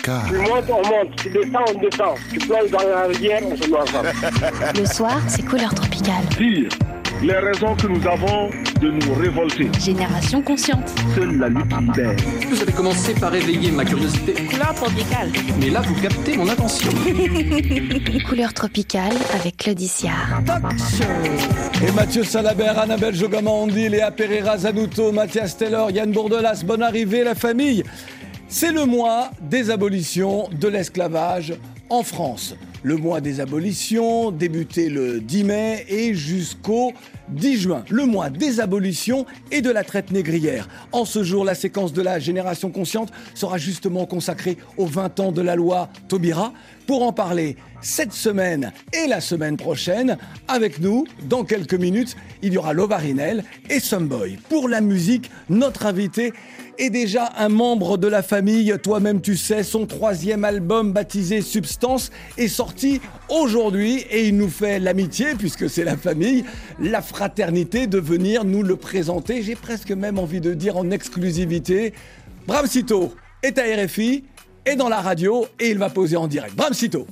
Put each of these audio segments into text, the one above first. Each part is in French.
Tropical. Tu montes, on monte. Tu descends, on descend. Tu plonges dans la rivière, on se met ensemble. Le soir, c'est Couleur Tropicale. Dire les raisons que nous avons de nous révolter. Génération consciente. Seule la lutte libère. Vous avez commencé par éveiller ma curiosité. Couleur Tropicale. Mais là, vous captez mon attention. Couleur Tropicale avec Claude Siard. Et Mathieu Salabert, Annabelle Jogamandi, Léa Pereira Zanuto, Mathias Taylor, Yann Bourdelas, bonne arrivée la famille. C'est le mois des abolitions de l'esclavage en France. Le mois des abolitions, débuté le 10 mai et jusqu'au 10 juin. Le mois des abolitions et de la traite négrière. En ce jour, la séquence de la Génération Consciente sera justement consacrée aux 20 ans de la loi Taubira. Pour en parler cette semaine et la semaine prochaine, avec nous, dans quelques minutes, il y aura Lovarinel et Someboy. Pour la musique, notre invité est déjà un membre de la famille. Toi-même, tu sais, son 3e album baptisé Substance est sorti aujourd'hui et il nous fait l'amitié, puisque c'est la famille, la fraternité de venir nous le présenter. J'ai presque même envie de dire en exclusivité. Bramsito est à RFI et dans la radio et il va poser en direct. Bramsito.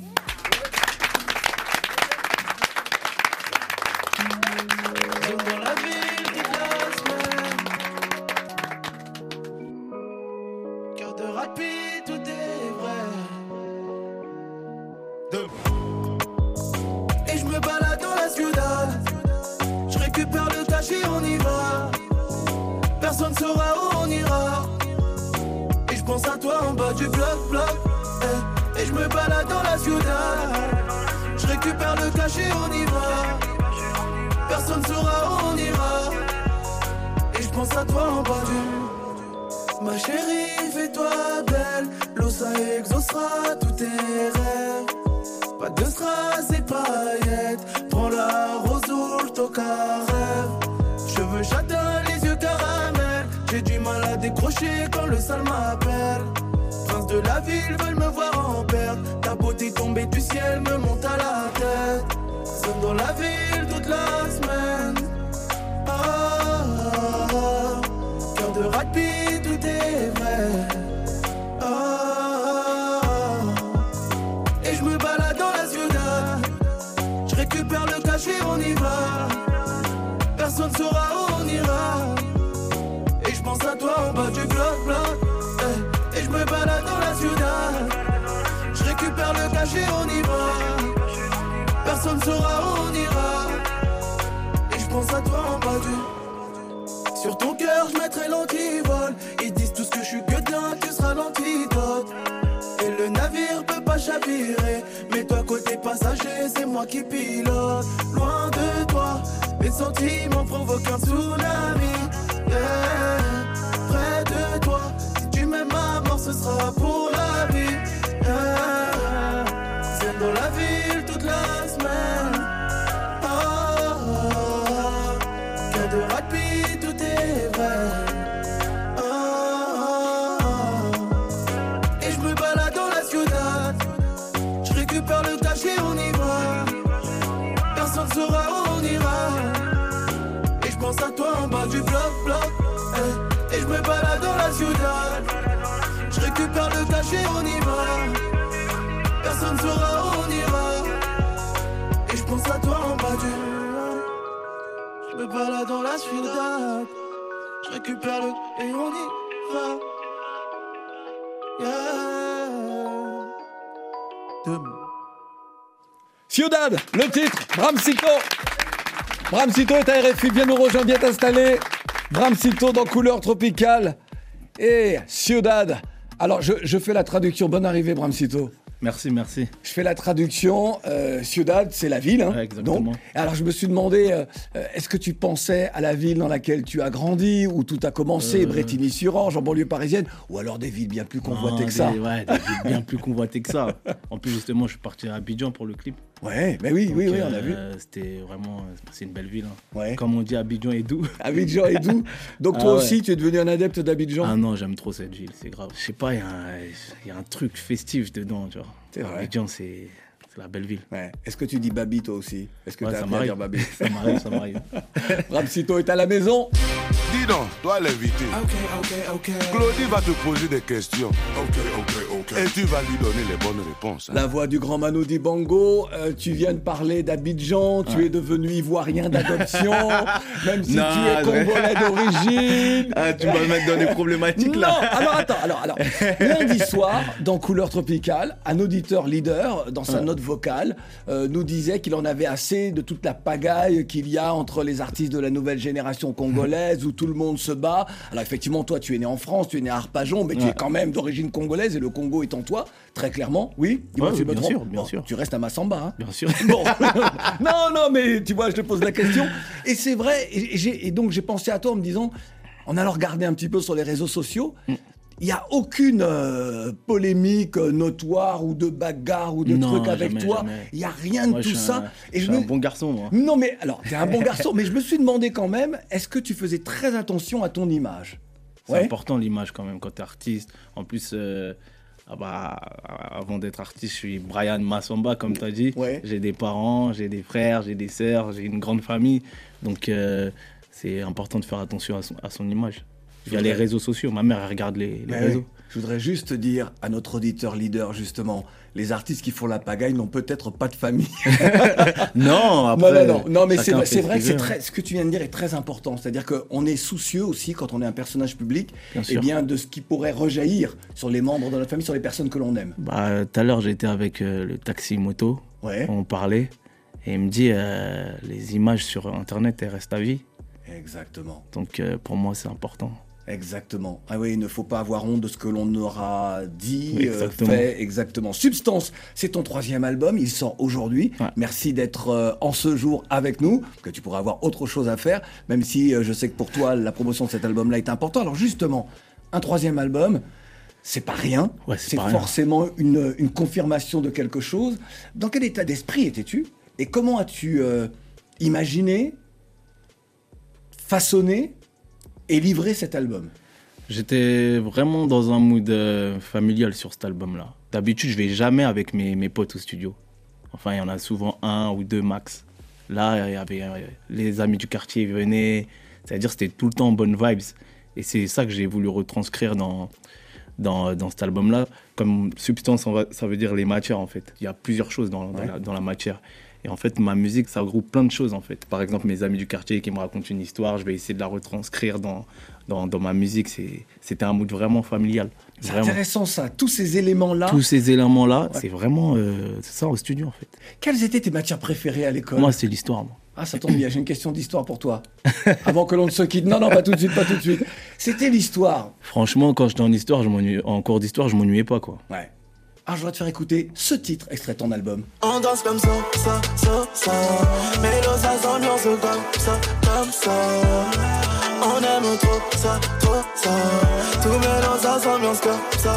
Personne saura où on ira. Et je pense à toi en bas du bloc. Et je me balade dans la ciudad. Je récupère le cachet, on y va. Personne saura où on ira. Et je pense à toi en bas du. Ma chérie, fais-toi belle. L'eau ça exaucera tous tes rêves. Pas de strass et paillettes. Prends la rose au carré. Cheveux châtains, les yeux caramel. J'ai du mal à décrocher quand le sale m'appelle. Prince de la ville veulent me voir en perte. Ta beauté tombée du ciel me monte à la tête. Seul dans la ville toute la semaine. Cœur de rugby, tout est vrai. Et je me balade dans la ciudad. Je récupère le cachet, on y va. Personne saura où on ira. Et je pense à toi en bas du bloc. Et je me balade dans la ciudad. Je récupère le cachet, on y va. Personne saura où on ira. Et je pense à toi en bas du. Sur ton cœur je mettrai l'antivol. Ils disent tous que je suis que bien, tu seras l'antidote. Et le navire peut pas chavirer. Mais toi côté passager, c'est moi qui pilote. Loin de toi, mes sentiments provoquent un tsunami. Près de toi, si tu m'aimes à mort, ce sera pour la vie. C'est dans la ville toute la semaine. Cœur de rugby, tout est vrai. Et je me balade dans la ciudad. Je récupère le cachet, on y va. Personne saura où on ira. Et je pense à toi en bas du bloc. Et je me balade dans la ciudad. Je récupère le cachet, on y va. Personne saura où on ira. Et je pense à toi en bas du. Je me balade dans la ciudad. Je récupère le et on y va. Ciudad, le titre, Bramsito. Bramsito est à RFI, viens nous rejoindre, viens t'installer. Bramsito dans Couleur Tropicale et Ciudad. Alors, je fais la traduction. Bonne arrivée, Bramsito. Merci. Je fais la traduction. Ciudad, c'est la ville. Hein, ouais, exactement. Donc, alors, je me suis demandé, est-ce que tu pensais à la ville dans laquelle tu as grandi, où tout a commencé, Brétigny-sur-Orge, en banlieue parisienne, ou alors des villes bien plus convoitées que ça? Ouais, des villes bien plus convoitées que ça. En plus, justement, je suis parti à Abidjan pour le clip. Ouais, mais oui, on a vu. C'était vraiment, c'est une belle ville. Hein. Ouais. Comme on dit, Abidjan est doux. Abidjan est doux. Donc toi aussi, tu es devenu un adepte d'Abidjan? Ah non, j'aime trop cette ville, c'est grave. Je sais pas, il y a un truc festif dedans, tu vois. C'est vrai. Abidjan, c'est la belle ville. Ouais. Est-ce que tu dis Babi toi aussi? Est-ce que tu as appris à dire Babi? Ça m'arrive. Bramsito est à la maison. Dis donc, toi l'invité. Ok. Claudie va te poser des questions. Ok. cœur. Et tu vas lui donner les bonnes réponses. La voix du grand Manu Dibango, tu viens de parler d'Abidjan, tu es devenu ivoirien d'adoption, même si tu es congolais d'origine. Ah, tu vas me mettre dans des problématiques là. Non, alors. Lundi soir, dans Couleur Tropicale, un auditeur leader, dans sa note vocale, nous disait qu'il en avait assez de toute la pagaille qu'il y a entre les artistes de la nouvelle génération congolaise, où tout le monde se bat. Alors effectivement, toi, tu es né en France, tu es né à Arpajon, mais tu es quand même d'origine congolaise, et le Congo est en toi, très clairement. Oui, bien sûr. Tu restes à Massamba, hein. Bien sûr. Bon. non, mais tu vois, je te pose la question. Et c'est vrai, et donc j'ai pensé à toi en me disant, en allant regarder un petit peu sur les réseaux sociaux, il n'y a aucune polémique notoire ou de bagarre ou de trucs avec toi. Il n'y a rien de tout ça. Je suis un bon garçon, moi. Non, mais alors, tu es un bon garçon, mais je me suis demandé quand même, est-ce que tu faisais très attention à ton image ? C'est important l'image quand même quand tu es artiste. En plus, avant d'être artiste, je suis Brian Massamba, comme tu as dit. Ouais. J'ai des parents, j'ai des frères, j'ai des sœurs, j'ai une grande famille. Donc, c'est important de faire attention à son image. Via les réseaux sociaux. Ma mère, elle regarde les réseaux. Je voudrais juste dire à notre auditeur leader, justement, les artistes qui font la pagaille n'ont peut-être pas de famille. Non, après... Non, mais c'est vrai que ce que tu viens de dire est très important. C'est-à-dire qu'on est soucieux aussi, quand on est un personnage public, de ce qui pourrait rejaillir sur les membres de notre famille, sur les personnes que l'on aime. Tout à l'heure, j'étais avec le taxi moto. Ouais. On parlait. Et il me dit, les images sur Internet, elles restent à vie. Exactement. Donc, pour moi, c'est important. Exactement. Ah oui, il ne faut pas avoir honte de ce que l'on aura dit, fait. Exactement. Substance, c'est ton 3e album, il sort aujourd'hui. Ouais. Merci d'être en ce jour avec nous, que tu pourras avoir autre chose à faire, même si je sais que pour toi, la promotion de cet album-là est importante. Alors justement, un 3e album, c'est pas rien. Ouais, c'est pas forcément une confirmation de quelque chose. Dans quel état d'esprit étais-tu ? Et comment as-tu imaginé, façonné et livrer cet album? J'étais vraiment dans un mood familial sur cet album-là. D'habitude, je vais jamais avec mes potes au studio. Enfin, il y en a souvent 1 ou 2 max. Là, il y avait les amis du quartier venaient. C'est-à-dire, c'était tout le temps bonnes vibes. Et c'est ça que j'ai voulu retranscrire dans cet album-là. Comme substance, ça veut dire les matières, en fait. Il y a plusieurs choses dans la matière. Et en fait, ma musique, ça regroupe plein de choses, en fait. Par exemple, mes amis du quartier qui me racontent une histoire, je vais essayer de la retranscrire dans ma musique. C'était un mood vraiment familial. C'est intéressant, ça. Tous ces éléments-là, c'est vraiment c'est ça au studio, en fait. Quelles étaient tes matières préférées à l'école ? Moi, c'est l'histoire, moi. Ah, ça tombe bien, j'ai une question d'histoire pour toi. Avant que l'on ne se quitte. Non, pas tout de suite. C'était l'histoire. Franchement, quand j'étais en cours d'histoire, je m'ennuyais pas, quoi. Ouais. Alors, je voudrais te faire écouter ce titre extrait de ton album. On danse comme ça. Mais ça s'ambiance comme ça. On aime trop ça. Tout mélange, ça s'ambiance comme ça.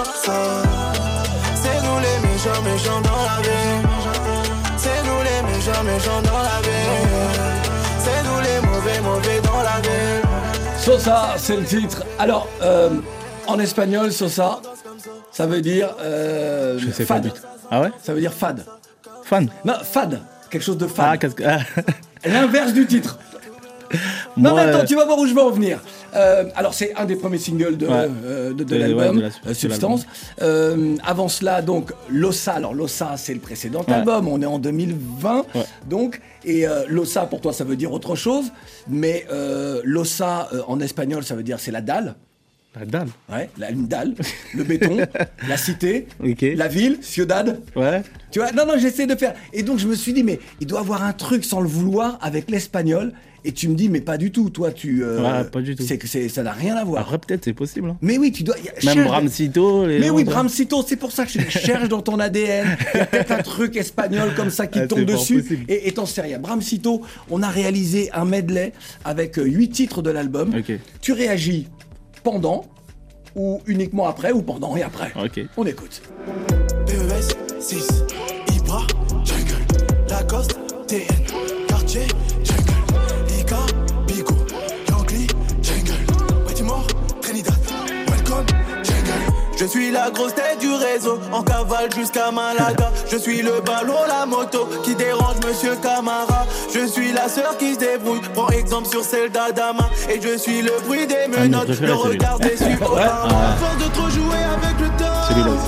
C'est nous les méchants dans la vie. C'est nous les méchants dans la vie. C'est nous les mauvais dans la vie. Sosa, c'est le titre. Alors, en espagnol, Sosa, ça veut dire je sais fade. Pas du tout. Ah ouais ? Ça veut dire fade. Fan ? Non, fade. Quelque chose de fade. Ah. L'inverse du titre. Non, mais attends, tu vas voir où je vais en venir. Alors, c'est un des premiers singles de l'album, Substance. Avant cela, donc, Losa. Alors, Losa, c'est le précédent album. On est en 2020. Ouais. Donc, et Losa, pour toi, ça veut dire autre chose. Mais Losa, en espagnol, ça veut dire c'est la dalle. La dalle. Ouais, une dalle, le béton, la cité, la ville, Ciudad. Ouais. Tu vois, non, j'essaie de faire. Et donc, je me suis dit, mais il doit avoir un truc sans le vouloir avec l'espagnol. Et tu me dis, mais pas du tout, toi, pas du tout. Ça n'a rien à voir. Après, peut-être, c'est possible. Hein. Mais oui, tu dois. Même Bramcito. Mais oui, Bramcito, c'est pour ça que je cherche dans ton ADN. Il y a peut-être un truc espagnol comme ça qui tombe dessus. Et t'en sais rien. Bramcito, on a réalisé un medley avec 8 titres de l'album. Okay. Tu réagis pendant, ou uniquement après, ou pendant et après. Okay. On écoute. PES, 6, Ibra, Jungle, Lacoste, TN, Quartier, Jungle, Ika, Bigo, Yankee, Jungle, Baltimore, Trinidad, Welcome, Jungle. Je suis la grosse tête du réseau, en cavale jusqu'à Malaga. Je suis le ballon, la moto, qui dérange Monsieur Camara. Je suis la sœur qui se débrouille, prends exemple sur celle d'Adama. Et je suis le bruit des menottes, le regard déçu. À force de trop jouer avec le temps,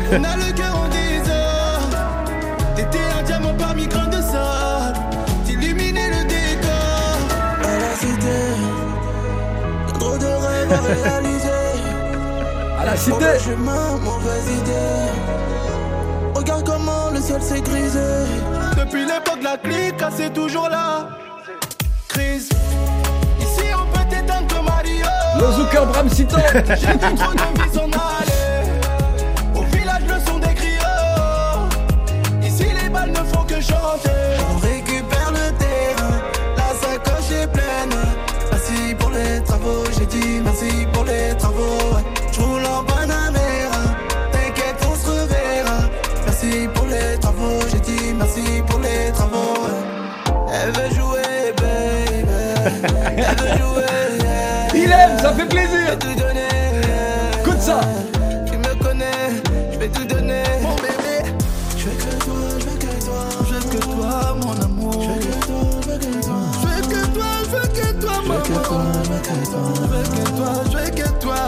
On a le cœur en désordre. T'étais un diamant parmi grains de sable. T'illuminais le décor. À la cité, y'a trop de rêves à réaliser. À la cité. Mauvais chemin, mauvaise idée. Regarde comment le ciel s'est grisé. Depuis l'époque de la clique, c'est toujours là. Crise. Ici on peut t'éteindre comme Mario. Le Zucker Bramsito. J'ai vu trop de vie s'en aller. Au village le son des griots. Ici les balles ne font que chanter. On récupère le terrain. La sacoche est pleine. Merci pour les travaux. J'ai dit merci pour les travaux. J'roule en Panamera. T'inquiète on se reverra. Merci pour les travaux. J'ai dit merci pour les travaux. Elle veut jouer baby. Elle veut jouer. Il aime, ça fait plaisir. Je vais tout donner. Écoute ça. Tu me connais, je vais tout donner. Mon bébé, je veux que toi, je veux que toi, je veux que toi, mon amour. Je veux que toi, je veux que toi, je veux que toi, je veux que toi, je veux que toi, je veux que toi, je veux que toi.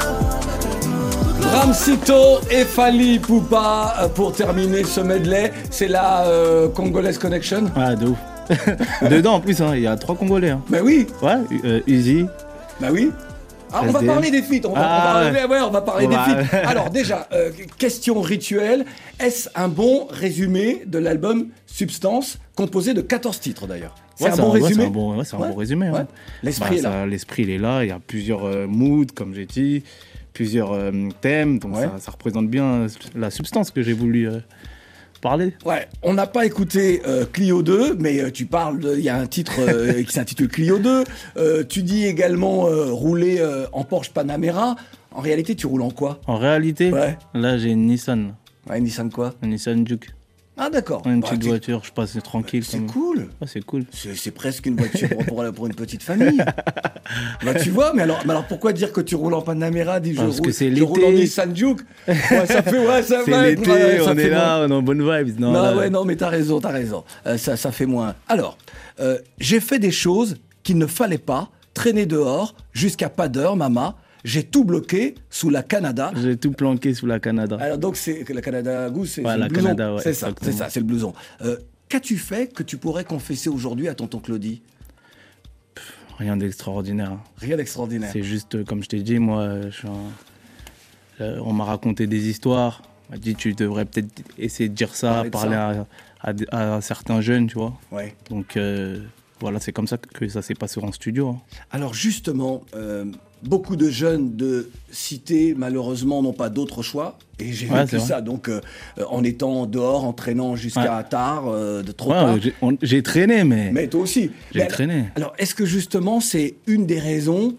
Bramsito et Fally Ipupa pour terminer ce medley. C'est la Congolaise Connection. Ah, de ouf. Dedans, en plus, hein, il y a 3 Congolais. Hein. Bah oui. Ouais, Uzi. Bah oui. Ah, on va SDM. parler des feats. On va parler des feats. Alors déjà, question rituelle. Est-ce un bon résumé de l'album Substance, composé de 14 titres d'ailleurs? C'est un bon résumé. C'est un bon résumé. Ouais. Ouais. L'esprit est là. L'esprit, il est là. Il y a plusieurs moods, comme j'ai dit, plusieurs thèmes. Donc ça représente bien la substance que j'ai voulu parler. Ouais, on n'a pas écouté Clio 2, mais tu parles, il y a un titre qui s'intitule Clio 2. Tu dis également rouler en Porsche Panamera. En réalité, tu roules en quoi? En réalité, Ouais. là, j'ai une Nissan. Ouais, Nissan quoi? Une Nissan Juke. Ah d'accord. Une Bah, petite voiture, je passe tranquille. C'est cool. Ah, c'est cool. C'est presque une voiture pour une petite famille. Bah, tu vois, mais alors pourquoi dire que tu roules en Panamera? Dis, Parce que c'est je roule en l'été. Nissan Juke. Ouais, ça fait, ça C'est va. l'été, Ouais, ça on fait est là, moins. on est en bonne vibes. Non, Non, là, ouais, non, mais t'as raison. Ça fait moins. Alors, j'ai fait des choses qu'il ne fallait pas, traîner dehors jusqu'à pas d'heure, maman. J'ai tout bloqué sous la Canada. J'ai tout planqué sous la Canada. Alors donc c'est la Canada Goose, c'est Ouais, le la blouson. Canada, ouais, c'est ça, exactement. c'est le blouson. Qu'as-tu fait que tu pourrais confesser aujourd'hui à tonton Claudie? Rien d'extraordinaire. Hein. Rien d'extraordinaire. C'est juste, comme je t'ai dit, moi, on m'a raconté des histoires. On m'a dit, tu devrais peut-être essayer de dire ça, Parler de à certains jeunes, tu vois. Ouais. Donc, voilà, c'est comme ça que ça s'est passé en studio. Hein. Alors justement, beaucoup de jeunes de cité, malheureusement, n'ont pas d'autre choix. Et j'ai vécu ça. Donc, en étant dehors, en traînant jusqu'à tard, de trop tard. J'ai traîné, mais... Mais toi aussi. J'ai traîné. Alors, est-ce que justement, c'est une des raisons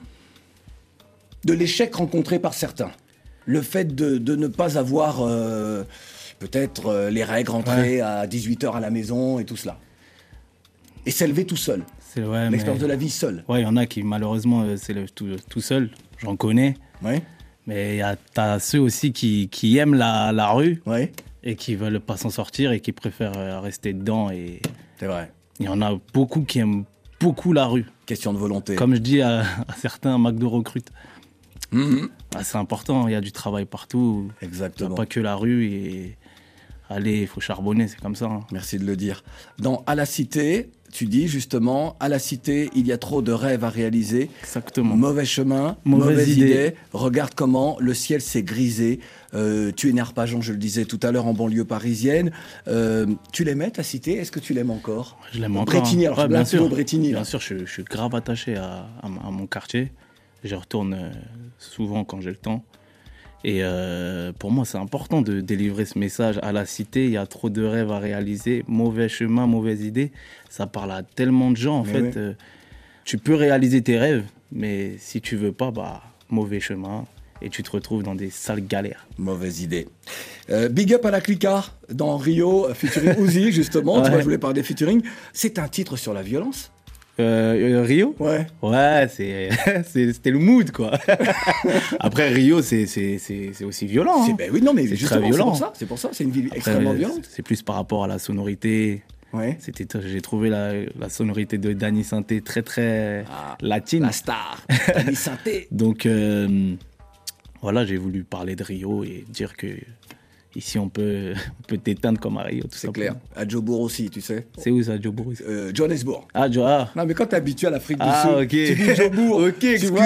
de l'échec rencontré par certains? Le fait de ne pas avoir, peut-être, les règles, rentrer à 18h à la maison et tout cela. Et s'élever tout seul. L'expérience de la vie seule. Ouais, il y en a qui, malheureusement, s'élèvent tout seul. J'en connais. Ouais. Mais t'as ceux aussi qui aiment la rue. Ouais. Et qui veulent pas s'en sortir et qui préfèrent rester dedans. Et c'est vrai. Il y en a beaucoup qui aiment beaucoup la rue. Question de volonté. Comme je dis à certains, McDo recrute. Mmh. Ah, c'est important, il y a du travail partout. Exactement. Il n'y a pas que la rue et allez, il faut charbonner, c'est comme ça. Hein. Merci de le dire. Dans À la Cité, tu dis justement, à la Cité, il y a trop de rêves à réaliser. Exactement. Mauvais chemin, mauvaise idée. Regarde comment le ciel s'est grisé. Tu es né à Arpajon, je le disais tout à l'heure, en banlieue parisienne. Tu l'aimais, ta cité? Est-ce que tu l'aimes encore? Je l'aime encore. Brétigny, alors bien sûr. Brétigny, bien sûr, je suis grave attaché à mon quartier. J'y retourne souvent quand j'ai le temps. Et pour moi, c'est important de délivrer ce message. À la cité, il y a trop de rêves à réaliser. Mauvais chemin, mauvaise idée. Ça parle à tellement de gens, en fait. Oui. Tu peux réaliser tes rêves, mais si tu veux pas, mauvais chemin. Et tu te retrouves dans des sales galères. Mauvaise idée. Big up à la Clica, dans Rio, featuring Uzi, justement. Ouais. Tu vois, je voulais parler des featuring. C'est un titre sur la violence. Rio? Ouais. Ouais, c'était le mood, quoi. Après, Rio, c'est aussi violent. Ben oui, non, mais c'est très violent. C'est pour ça, c'est une ville extrêmement violente. C'est plus par rapport à la sonorité. Ouais. J'ai trouvé la sonorité de Danny Sainté très, très latine. La star, Danny Sainté. Donc, voilà, j'ai voulu parler de Rio et dire que ici, on peut t'éteindre comme Mario, tout C'est simplement. clair. À Jobourg aussi, tu sais. C'est où ça, Jobourg? Johannesburg. Ah, Non, mais quand t'es habitué à l'Afrique du Ah, Sud, ok. tu dis Jobourg. Ok, tu vois,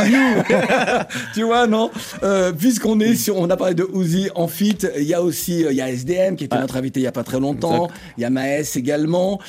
tu vois, non. Puisqu'on est on a parlé de Uzi en feat, il y a aussi il y a SDM qui était notre invité il y a pas très longtemps. Il y a Maes également.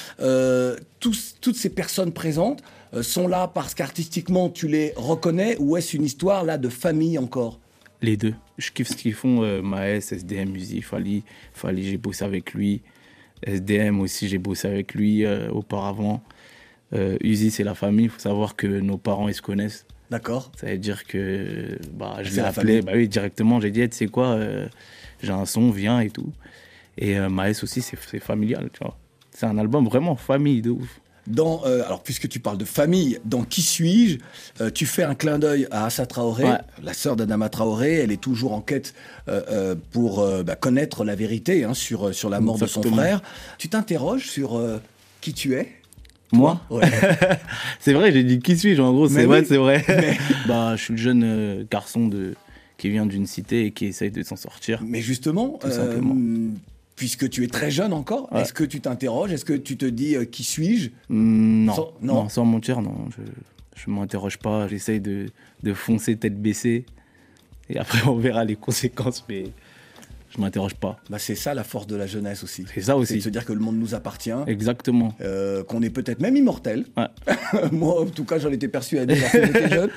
Toutes ces personnes présentes sont là parce qu'artistiquement tu les reconnais, ou est-ce une histoire là de famille encore? Les deux. Je kiffe ce qu'ils font, Maes, SDM, Uzi, Fally, j'ai bossé avec lui. SDM aussi, j'ai bossé avec lui auparavant. Uzi, c'est la famille. Il faut savoir que nos parents, ils se connaissent. D'accord. Ça veut dire que je C'est l'ai la appelé, famille. oui, directement. J'ai dit, tu sais quoi, j'ai un son, viens et tout. Et Maes aussi, c'est familial, tu vois. C'est un album vraiment famille de ouf. Alors, puisque tu parles de famille, dans Qui suis-je, tu fais un clin d'œil à Assa Traoré, la sœur d'Adama Traoré. Elle est toujours en quête pour connaître la vérité sur la mort de son frère. Tu t'interroges sur qui tu es? Moi Ouais. C'est vrai, j'ai dit qui suis-je, en gros, c'est vrai, oui. c'est vrai. Je suis le jeune garçon qui vient d'une cité et qui essaye de s'en sortir. Mais justement, Tout simplement. puisque tu es très jeune encore, Ouais. est-ce que tu t'interroges? Est-ce que tu te dis qui suis-je? Non. Non. Non, sans mentir, non. Je m'interroge pas, j'essaye de foncer tête baissée. Et après, on verra les conséquences, mais je m'interroge pas. C'est ça la force de la jeunesse aussi. C'est ça aussi. C'est de se dire que le monde nous appartient. Exactement. Qu'on est peut-être même immortel. Ouais. Moi, en tout cas, j'en étais persuadé lorsque j'étais jeune.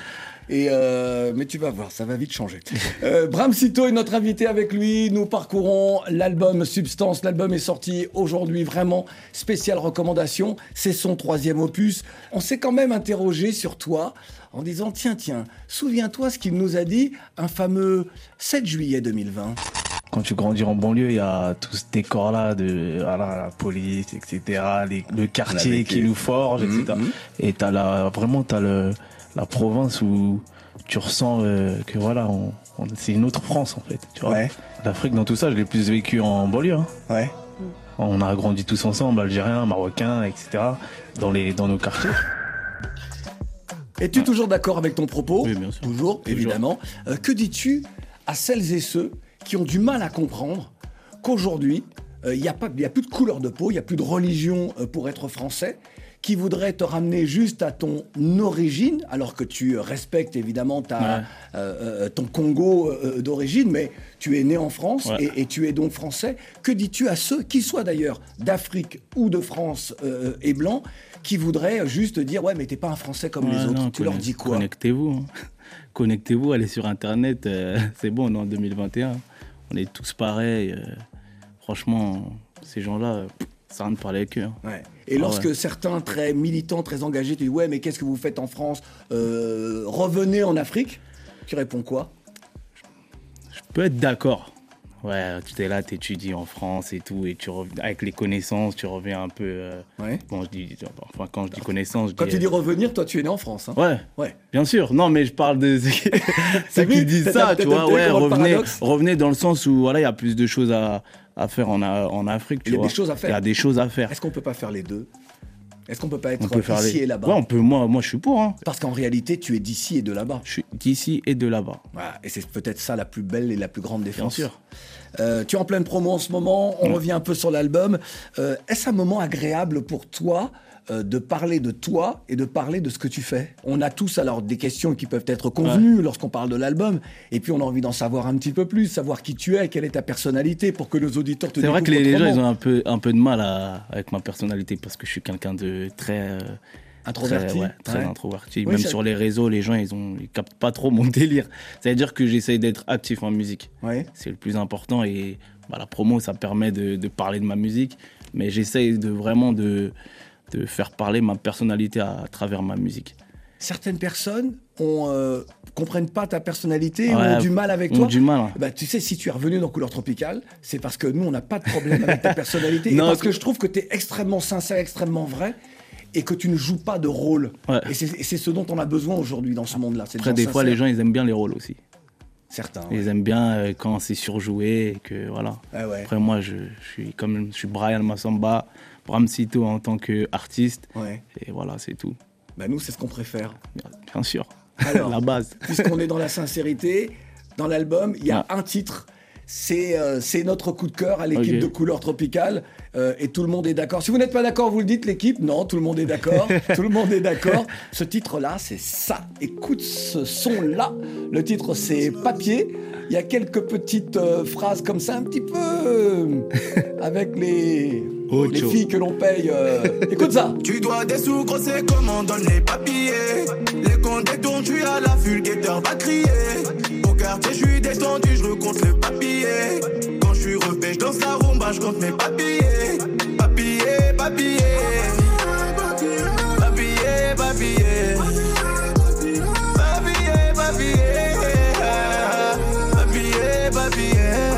Mais tu vas voir, ça va vite changer. Bram Sito est notre invité. Avec lui, nous parcourons l'album Substance. L'album est sorti aujourd'hui, vraiment spéciale recommandation. C'est son 3e opus. On s'est quand même interrogé sur toi en disant, tiens, souviens-toi ce qu'il nous a dit un fameux 7 juillet 2020. Quand tu grandis en banlieue, il y a tout ce décor-là de la police, etc., le quartier qui nous forge, etc. Et t'as la province où tu ressens que voilà, c'est une autre France en fait. Tu vois. Ouais. L'Afrique dans tout ça, je l'ai plus vécu en banlieue. Hein. Ouais. On a grandi tous ensemble, Algériens, Marocains, etc., dans nos quartiers. Es-tu toujours d'accord avec ton propos? Oui, bien sûr. Toujours, évidemment. Que dis-tu à celles et ceux qui ont du mal à comprendre qu'aujourd'hui, il n'y a plus de couleur de peau, il n'y a plus de religion pour être français, qui voudraient te ramener juste à ton origine, alors que tu respectes évidemment ton Congo d'origine, mais tu es né en France et tu es donc français. Que dis-tu à ceux, qui soient d'ailleurs d'Afrique ou de France et blancs, qui voudraient juste dire « Ouais, mais t'es pas un Français comme les autres ». Tu leur dis quoi? Connectez-vous. Connectez-vous, allez sur Internet. C'est bon, on est en 2021. On est tous pareils. Franchement, ces gens-là, ça a rien de parler avec eux. Hein. Ouais. Et lorsque certains très militants, très engagés, te disent « Ouais, mais qu'est-ce que vous faites en France? Revenez en Afrique », tu réponds quoi? Je peux être d'accord. Ouais, tu es là, tu étudies en France et tout, et avec les connaissances, tu reviens un peu... Bon, quand je dis connaissances... Quand tu dis revenir, toi, tu es né en France. Hein. Ouais, bien sûr. Non, mais je parle de ceux qui disent ça, tu vois. Ouais, revenez dans le sens où il y a plus de choses à faire en Afrique, tu vois. Il y a des choses à faire. Il y a des choses à faire. Est-ce qu'on peut pas faire les deux? Est-ce qu'on peut pas être ici et là-bas? Ouais, on peut. Moi, je suis pour. Hein. Parce qu'en réalité, tu es d'ici et de là-bas. Je suis d'ici et de là-bas. Voilà. Et c'est peut-être ça la plus belle et la plus grande défense. Bien sûr. Tu es en pleine promo en ce moment. On revient un peu sur l'album. Est-ce un moment agréable pour toi de parler de toi et de parler de ce que tu fais? On a tous alors des questions qui peuvent être convenues lorsqu'on parle de l'album, et puis on a envie d'en savoir un petit peu plus, savoir qui tu es, quelle est ta personnalité, pour que nos auditeurs te découvrent. C'est vrai que les gens ils ont un peu de mal avec ma personnalité, parce que je suis quelqu'un de très introverti. Très introverti. Même sur les réseaux, les gens ils captent pas trop mon délire. C'est-à-dire que j'essaye d'être actif en musique. C'est le plus important, et la promo ça permet de parler de ma musique, mais j'essaye vraiment de faire parler ma personnalité à travers ma musique. Certaines personnes comprennent pas ta personnalité, ont du mal avec toi. Du mal. Tu sais, si tu es revenu dans Couleur Tropicale, c'est parce que nous, on n'a pas de problème avec ta personnalité. Et parce que je trouve que tu es extrêmement sincère, extrêmement vrai, et que tu ne joues pas de rôle. Et c'est ce dont on a besoin aujourd'hui dans ce monde-là. Après, des fois, les gens, ils aiment bien les rôles aussi. Certains. Ils aiment bien quand c'est surjoué, et que voilà. Après, moi, je suis Brian Massamba, Bram Sito en tant qu'artiste, et voilà, c'est tout. Nous, c'est ce qu'on préfère. Bien sûr. Alors, la base. Puisqu'on est dans la sincérité, dans l'album, il y a un titre C'est notre coup de cœur à l'équipe Ok. de Couleur Tropicale et tout le monde est d'accord. Si vous n'êtes pas d'accord, vous le dites, l'équipe. Non, tout le monde est d'accord. Tout le monde est d'accord. Ce titre-là, c'est ça. Écoute ce son-là. Le titre, c'est Papier. Il y a quelques petites phrases comme ça, un petit peu avec les filles que l'on paye. Écoute ça. Tu dois des sous, gros, c'est comment donne les papiers. Les comptes détournent, tu as la vulgaire va crier. Au quartier, je suis détendu, je recompte le papier. Quand je suis refait, je danse la rumba, je compte mes papiers. Papier, papier. Papier, papier. Papier, papier. Papier, papier.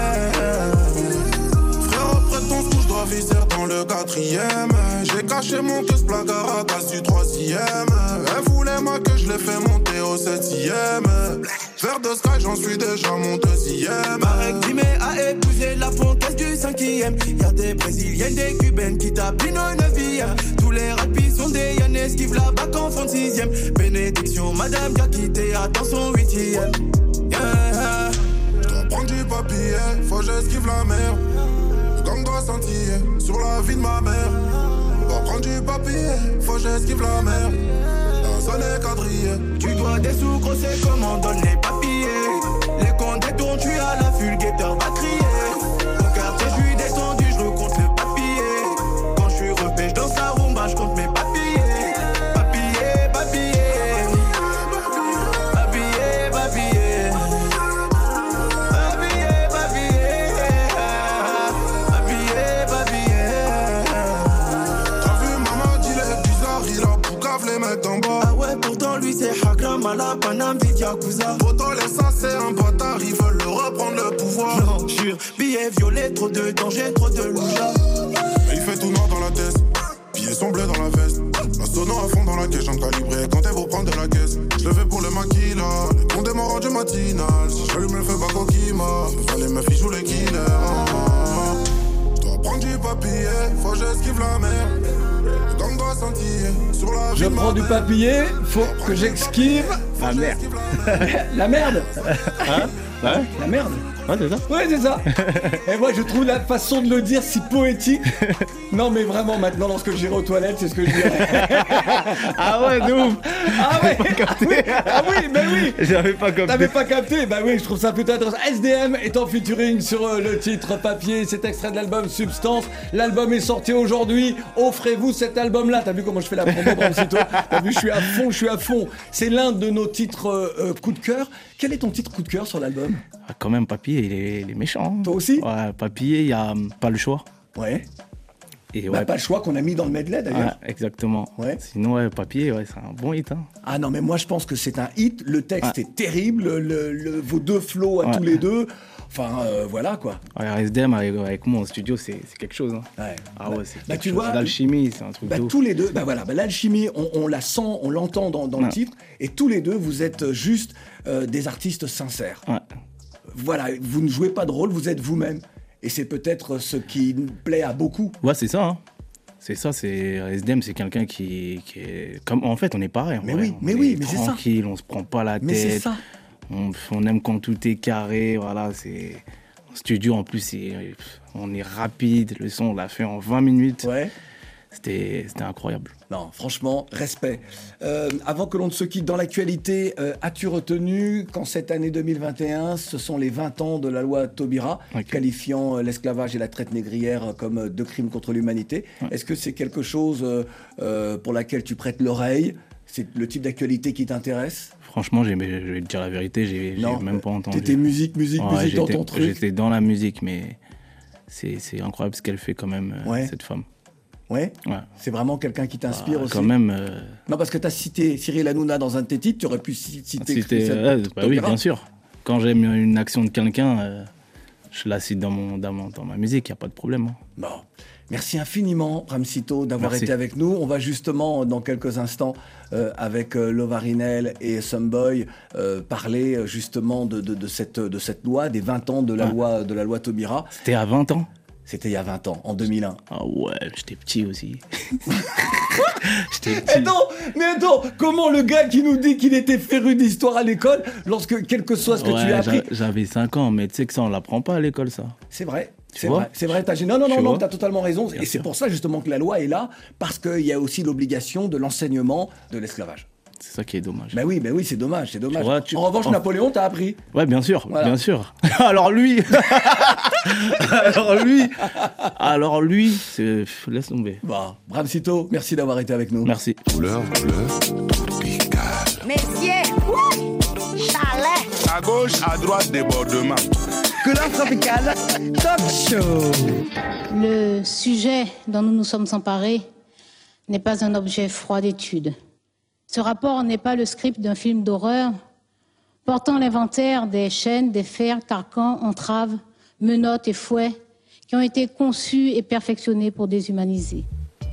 Frère, prête ton sou, je dois viser dans le 4e. J'ai caché mon queue, ce placard à casse du 3e. Elle voulait ma queue, je l'ai fait monter au 7e. Vers de Sky, j'en suis déjà mon 2e. Marek Dimé a épousé la fontaine du 5e. Y'a des brésiliennes, des cubaines qui tapinent au 9e. Tous les rapis sont des Yann, esquive la bac en fond de 6e. Bénédiction, madame qui a quitté, attend son 8e. Yeah. J'dois prendre du papier, faut que j'esquive la mer. Le gang doit sentir sur la vie de ma mère. Dois prendre du papier, faut que j'esquive la mer. La zone est quadrillée. Tu dois des sous, gros, c'est comment donne les papiers. Les comptes détournent, tu as la vulgaire va crier. Au quartier, je suis détendu, je recompte le papier. Quand je suis refait, je danse la rumba, je compte mes papiers. Papier, papier. Papier, papier. Papier, papier. Papier, papier. T'as vu maman, dit les bizarres, il a poucave les mettre en bas. Ah ouais, pourtant lui c'est Hakram à la Paname, vite Yakuza. Pourtant les ça c'est un bâtard, ils veulent le reprendre le pouvoir. Non, jure, billet violet, trop de danger, trop de louja. Il fait tout noir dans la tête, billets sont bleus dans la veste. La sono à fond dans la caisse, j'en calibré quand elle vous prendre de la caisse. Je le fais pour le maquis là, les comptes m'ont rendu matinal. Si j'allume le feu, pas coquima, les meufs ils jouent les killers. J'dois prendre du papier, faut que j'esquive la mer. Le gang doit sentir sur la vie Je de ma prends du mère. papier, faut que j'esquive Ah merde. la merde. Hein? Ouais, La merde. ouais, c'est ça. Ouais, c'est ça. Et moi, je trouve la façon de le dire si poétique. Non, mais vraiment, maintenant, lorsque j'irai aux toilettes, c'est ce que je dirais. Ah ouais, nous. Ah ouais. Ah oui, mais oui. J'avais pas compris. T'avais pas capté? Bah oui, je trouve ça plutôt intéressant. SDM est en featuring sur le titre Papier. C'est extrait de l'album Substance. L'album est sorti aujourd'hui. Offrez-vous cet album-là. T'as vu comment je fais la promo, Bramsito? T'as vu, je suis à fond. C'est l'un de nos titres coup de cœur. Quel est ton titre coup de cœur sur l'album? Ah, quand même, Papier, il est méchant. hein. Toi aussi? Ouais, Papier, il y a Pas le choix. Ouais. Et Bah, ouais, pas le choix qu'on a mis dans le medley d'ailleurs. ouais, exactement. Ouais. Sinon, ouais, Papier, ouais, c'est un bon hit. Hein. Ah non, mais moi je pense que c'est un hit. Le texte est terrible. Vos deux flows à Ouais. tous les deux. Enfin, voilà quoi. Ouais, SDM avec moi en studio, c'est quelque chose. Hein. Ouais. Ah ouais, c'est Bah, quelque tu chose. vois, L'alchimie, c'est un truc de ouf. tous les deux, bah voilà, l'alchimie, on la sent, on l'entend dans le Ouais. titre. Et tous les deux, vous êtes juste des artistes sincères. Ouais. Voilà, vous ne jouez pas de rôle, vous êtes vous-même. Et c'est peut-être ce qui nous plaît à beaucoup. Ouais, c'est ça. Hein. C'est ça, c'est SDM, c'est quelqu'un qui est comme en fait, on est pareil. Mais vrai. oui, On mais est oui, mais c'est ça. tranquille, on se prend pas la Mais c'est tête. ça. On aime quand tout est carré, voilà, c'est en studio en plus, on est rapide, le son on l'a fait en 20 minutes. Ouais. C'était incroyable. Non, franchement, respect. Avant que l'on ne se quitte dans l'actualité, as-tu retenu qu'en cette année 2021, ce sont les 20 ans de la loi Taubira, Ok. qualifiant l'esclavage et la traite négrière comme deux crimes contre l'humanité. Ouais. Est-ce que c'est quelque chose pour laquelle tu prêtes l'oreille? C'est le type d'actualité qui t'intéresse? Franchement, je vais te dire la vérité, j'ai Non, même pas entendu. T'étais musique Ouais, dans ton truc. J'étais dans la musique, mais c'est incroyable ce qu'elle fait quand même, Ouais. cette femme. Ouais. Ouais. C'est vraiment quelqu'un qui t'inspire aussi. Quand même. Non, parce que tu as cité Cyril Hanouna dans un de tes titres, tu aurais pu citer Christelle bah oui, Taubira. bien sûr. Quand j'aime une action de quelqu'un, je la cite dans ma musique, il n'y a pas de problème. Hein. Bon. Merci infiniment, Bramsito, d'avoir Merci. été avec nous. On va justement, dans quelques instants, avec Lovarinel et Someboy, parler justement de cette loi, des 20 ans de la loi Taubira. C'était à 20 ans. C'était il y a 20 ans, en 2001. Ah ouais, j'étais petit aussi. Attends, comment le gars qui nous dit qu'il était féru d'histoire à l'école, lorsque, quel que soit ce que tu as appris... J'avais 5 ans, mais tu sais que ça, on l'apprend pas à l'école, ça. C'est vrai. C'est vrai, non, t'as totalement raison. Et c'est pour ça justement que la loi est là, parce qu'il y a aussi l'obligation de l'enseignement de l'esclavage. C'est ça qui est dommage. Ben oui, c'est dommage. En revanche, Napoléon, t'as appris. Ouais, bien sûr. Alors lui, laisse tomber. Bah, Bramsito, merci d'avoir été avec nous. Merci. Couleur tropicale. Messieurs, chalet. À gauche, à droite, débordement. Couleur tropicale, talk show. Le sujet dont nous nous sommes emparés n'est pas un objet froid d'étude. Ce rapport n'est pas le script d'un film d'horreur portant l'inventaire des chaînes, des fers, carcans, entraves, menottes et fouets qui ont été conçus et perfectionnés pour déshumaniser.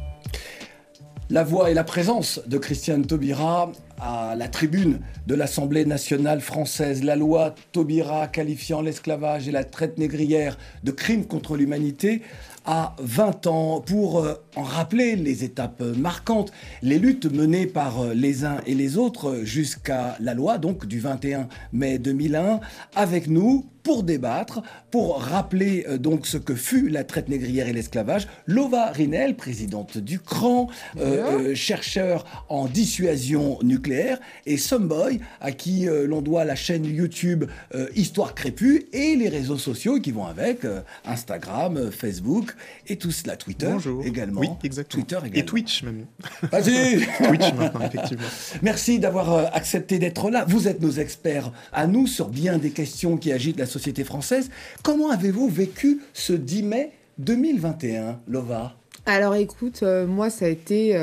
La voix et la présence de Christiane Taubira à la tribune de l'Assemblée nationale française. La loi Taubira qualifiant l'esclavage et la traite négrière de crimes contre l'humanité à 20 ans pour en rappeler les étapes marquantes, les luttes menées par les uns et les autres jusqu'à la loi donc du 21 mai 2001. Avec nous pour débattre, pour rappeler donc ce que fut la traite négrière et l'esclavage, Lova Rinel, présidente du CRAN, chercheur en dissuasion nucléaire, et Someboy, à qui l'on doit la chaîne YouTube Histoire Crépue et les réseaux sociaux qui vont avec, Instagram, Facebook et tout cela, Twitter. Bonjour. Également. Oui, exactement. Twitter également. Et Twitch même. Vas-y. Twitch maintenant, effectivement. Merci d'avoir accepté d'être là. Vous êtes nos experts à nous sur bien des questions qui agitent la société française. Comment avez-vous vécu ce 10 mai 2021, Lova ? Alors écoute, moi ça a été...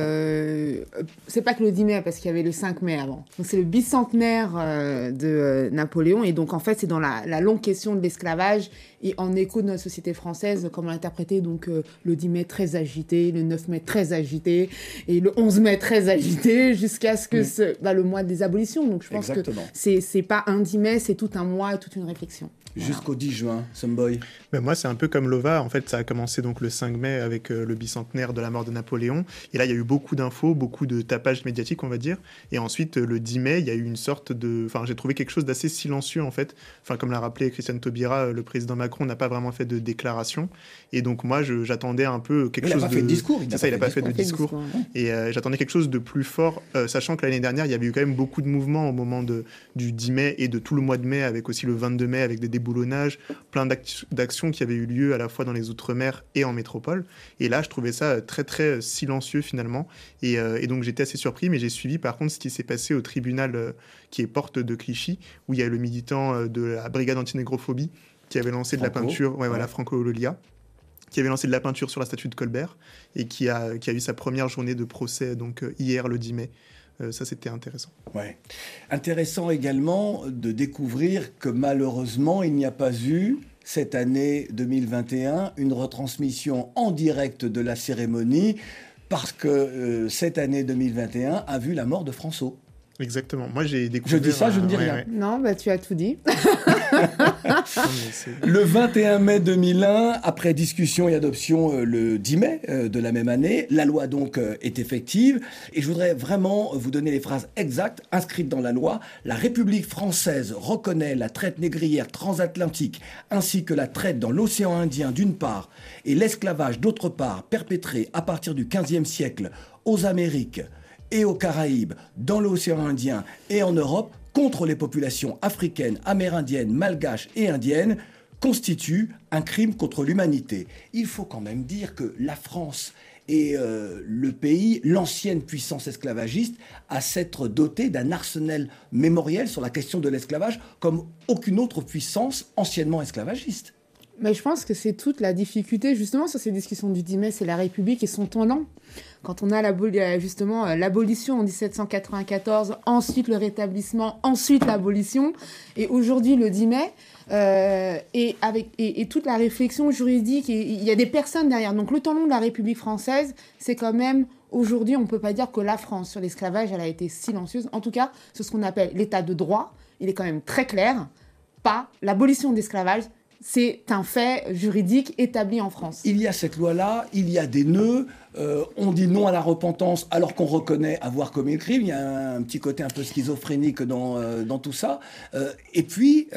c'est pas que le 10 mai, parce qu'il y avait le 5 mai avant. Donc c'est le bicentenaire de Napoléon. Et donc en fait c'est dans la longue question de l'esclavage et en écho de notre société française, comment interpréter donc le 10 mai très agité, le 9 mai très agité et le 11 mai très agité jusqu'à ce que le mois des abolitions. Donc je pense que c'est pas un 10 mai, c'est tout un mois et toute une réflexion. Jusqu'au 10 juin, Someboy. Ben moi, c'est un peu comme Lova. En fait, ça a commencé donc le 5 mai avec le bicentenaire de la mort de Napoléon. Et là, il y a eu beaucoup d'infos, beaucoup de tapage médiatique, on va dire. Et ensuite, le 10 mai, il y a eu une sorte de... Enfin, j'ai trouvé quelque chose d'assez silencieux, en fait. Enfin, comme l'a rappelé Christiane Taubira, le président Macron n'a pas vraiment fait de déclaration. Et donc, moi, j'attendais un peu quelque chose de... Il n'a pas fait de discours. C'est ça, il n'a pas fait de discours. Et j'attendais quelque chose de plus fort, sachant que l'année dernière, il y avait eu quand même beaucoup de mouvements au moment du 10 mai et de tout le mois de mai, avec aussi le 22 mai, avec des déboulonnages, plein d'actions qui avaient eu lieu à la fois dans les Outre-mer et en métropole. Et là, je trouvais ça très, très silencieux finalement. Et donc, j'étais assez surpris, mais j'ai suivi par contre ce qui s'est passé au tribunal qui est porte de Clichy, où il y a le militant de la brigade anti-négrophobie qui avait lancé de la peinture, Franco Lolia, qui avait lancé de la peinture sur la statue de Colbert et qui a eu sa première journée de procès donc hier, le 10 mai. Ça, c'était intéressant. Ouais. Intéressant également de découvrir que malheureusement, il n'y a pas eu, cette année 2021, une retransmission en direct de la cérémonie, parce que cette année 2021 a vu la mort de François. Exactement. Moi, j'ai découvert... Je dis ça, je ne dis rien. Ouais. Non, tu as tout dit. Le 21 mai 2001, après discussion et adoption le 10 mai de la même année, la loi donc est effective. Et je voudrais vraiment vous donner les phrases exactes inscrites dans la loi. La République française reconnaît la traite négrière transatlantique ainsi que la traite dans l'océan Indien d'une part et l'esclavage d'autre part perpétré à partir du XVe siècle aux Amériques et aux Caraïbes, dans l'océan Indien et en Europe, contre les populations africaines, amérindiennes, malgaches et indiennes, constitue un crime contre l'humanité. Il faut quand même dire que la France est le pays, l'ancienne puissance esclavagiste, à s'être doté d'un arsenal mémoriel sur la question de l'esclavage comme aucune autre puissance anciennement esclavagiste. Mais je pense que c'est toute la difficulté, justement, sur ces discussions du 10 mai, c'est la République et son tournant. Quand on a justement l'abolition en 1794, ensuite le rétablissement, ensuite l'abolition, et aujourd'hui le 10 mai, et toute la réflexion juridique, il y a des personnes derrière. Donc le temps long de la République française, c'est quand même... Aujourd'hui, on ne peut pas dire que la France, sur l'esclavage, elle a été silencieuse. En tout cas, c'est ce qu'on appelle l'état de droit. Il est quand même très clair. Pas l'abolition de l'esclavage, C'est un fait juridique établi en France. Il y a cette loi-là, il y a des nœuds, on dit non à la repentance alors qu'on reconnaît avoir commis le crime. Il y a un petit côté un peu schizophrénique dans tout ça. Et puis,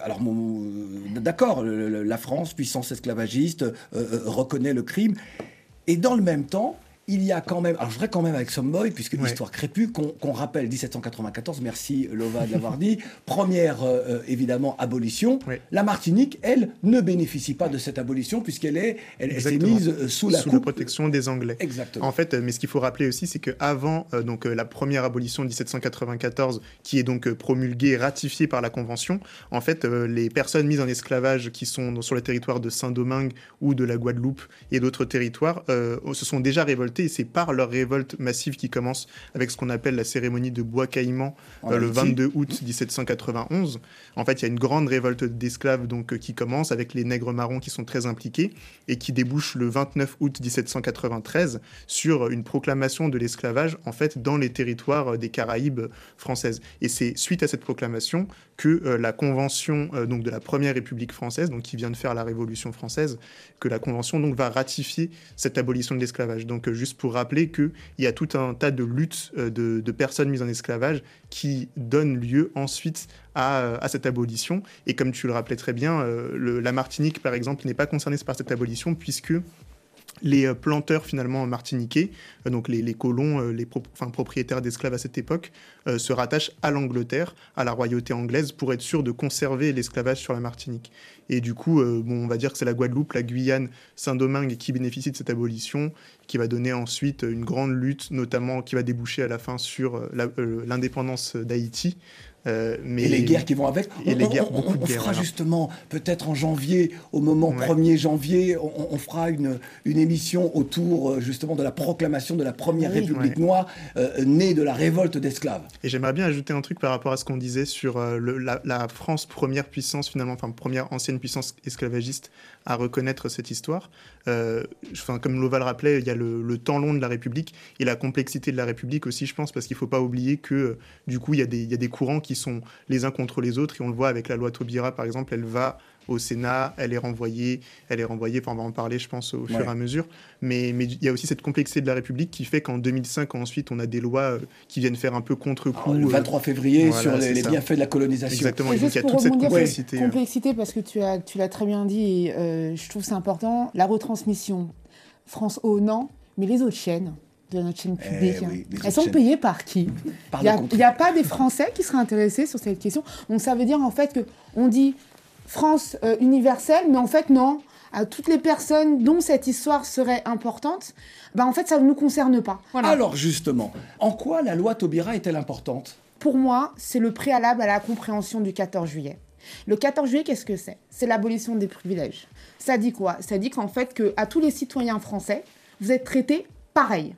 d'accord, la France, puissance esclavagiste, reconnaît le crime. Et dans le même temps, il y a quand même, alors je voudrais quand même avec Someboy, puisque l'histoire crépue, qu'on rappelle 1794, merci Lova de l'avoir dit, première évidemment abolition. La Martinique, elle, ne bénéficie pas de cette abolition puisqu'elle s'est mise sous la protection des Anglais. Exactement. En fait, mais ce qu'il faut rappeler aussi, c'est qu'avant la première abolition de 1794, qui est donc promulguée et ratifiée par la Convention, en fait, les personnes mises en esclavage qui sont sur le territoire de Saint-Domingue ou de la Guadeloupe et d'autres territoires se sont déjà révoltés. Et c'est par leur révolte massive qui commence avec ce qu'on appelle la cérémonie de Bois Caïman le 22 août 1791. En fait, il y a une grande révolte d'esclaves qui commence avec les nègres marrons qui sont très impliqués et qui débouche le 29 août 1793 sur une proclamation de l'esclavage en fait dans les territoires des Caraïbes françaises. Et c'est suite à cette proclamation que la convention de la première République française, donc qui vient de faire la Révolution française, que la convention va ratifier cette abolition de l'esclavage. Donc juste pour rappeler qu'il y a tout un tas de luttes de personnes mises en esclavage qui donnent lieu ensuite à cette abolition. Et comme tu le rappelais très bien, la Martinique, par exemple, n'est pas concernée par cette abolition puisque les planteurs finalement martiniquais, donc les colons, propriétaires d'esclaves à cette époque, se rattachent à l'Angleterre, à la royauté anglaise, pour être sûr de conserver l'esclavage sur la Martinique. Et du coup, on va dire que c'est la Guadeloupe, la Guyane, Saint-Domingue qui bénéficient de cette abolition, qui va donner ensuite une grande lutte, notamment qui va déboucher à la fin sur l'indépendance d'Haïti. Et les guerres qui vont avec. On fera justement, peut-être en janvier, au moment 1er janvier, on fera une émission autour justement de la proclamation de la première République noire, née de la révolte d'esclaves. Et j'aimerais bien ajouter un truc par rapport à ce qu'on disait sur la France, première puissance finalement, première ancienne puissance esclavagiste à reconnaître cette histoire. Comme Lova le rappelait, il y a le temps long de la République et la complexité de la République aussi, je pense, parce qu'il ne faut pas oublier que du coup, il y a des courants qui sont les uns contre les autres, et on le voit avec la loi Taubira par exemple, elle va au Sénat, elle est renvoyée, on va en parler je pense au fur et à mesure, mais il y a aussi cette complexité de la République qui fait qu'en 2005 ensuite on a des lois qui viennent faire un peu contre-coup. Le 23 février sur les bienfaits de la colonisation. Exactement, et donc il y a toute cette complexité parce que tu l'as très bien dit, et je trouve c'est important, la retransmission France O, non, mais les autres chaînes de notre chaîne publique, elles sont payées par qui ? Il n'y a pas des Français qui seraient intéressés sur cette question. Donc ça veut dire en fait qu'on dit France universelle, mais en fait non, à toutes les personnes dont cette histoire serait importante, en fait ça ne nous concerne pas. Voilà. Alors justement, en quoi la loi Taubira est-elle importante ? Pour moi, c'est le préalable à la compréhension du 14 juillet. Le 14 juillet, qu'est-ce que c'est ? C'est l'abolition des privilèges. Ça dit quoi ? Ça dit qu'en fait, qu'à tous les citoyens français, vous êtes traités pareil.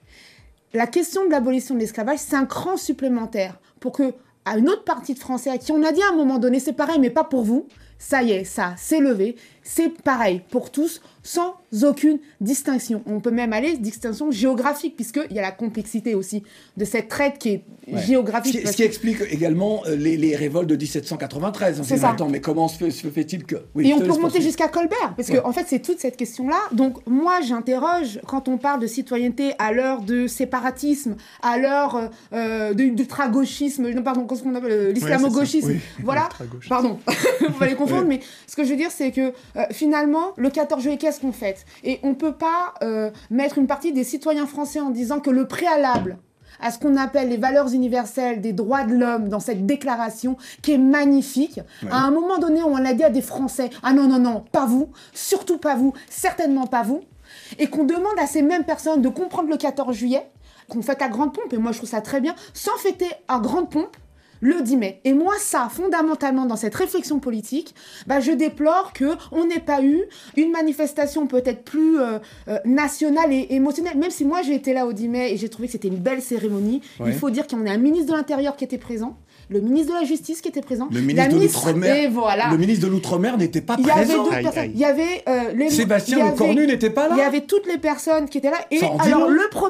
La question de l'abolition de l'esclavage, c'est un cran supplémentaire pour que, à une autre partie de Français à qui on a dit à un moment donné, c'est pareil, mais pas pour vous, ça y est, ça s'est levé, c'est pareil pour tous, sans aucune distinction. On peut même aller distinction géographique, puisqu'il y a la complexité aussi de cette traite qui est géographique. Ce qui explique également les révoltes de 1793. C'est ça. Mais comment se fait-il que... Et on peut remonter jusqu'à Colbert, parce qu'en fait, c'est toute cette question-là. Donc, moi, j'interroge, quand on parle de citoyenneté à l'heure de séparatisme, à l'heure d'ultra-gauchisme, qu'est-ce qu'on appelle l'islamo-gauchisme. Voilà, pardon, vous allez confondre, mais ce que je veux dire, c'est que finalement, le 14 juillet, qu'est-ce qu'on fait ? Et on ne peut pas mettre une partie des citoyens français en disant que le préalable à ce qu'on appelle les valeurs universelles des droits de l'homme dans cette déclaration qui est magnifique. À un moment donné, on l'a dit à des Français, ah non, pas vous, surtout pas vous, certainement pas vous, et qu'on demande à ces mêmes personnes de comprendre le 14 juillet, qu'on fête à grande pompe, et moi je trouve ça très bien, sans fêter à grande pompe, le 10 mai. Et moi, ça, fondamentalement, dans cette réflexion politique, je déplore qu'on n'ait pas eu une manifestation peut-être plus nationale et émotionnelle. Même si moi, j'ai été là au 10 mai et j'ai trouvé que c'était une belle cérémonie. Il faut dire qu'on a un ministre de l'Intérieur qui était présent, le ministre de la Justice qui était présent, le ministre de l'Outre-mer. Et voilà. Le ministre de l'Outre-mer n'était pas présent. Il y avait d'autres personnes. Il y avait Sébastien Lecornu n'était pas là. Il y avait toutes les personnes qui étaient là. Et alors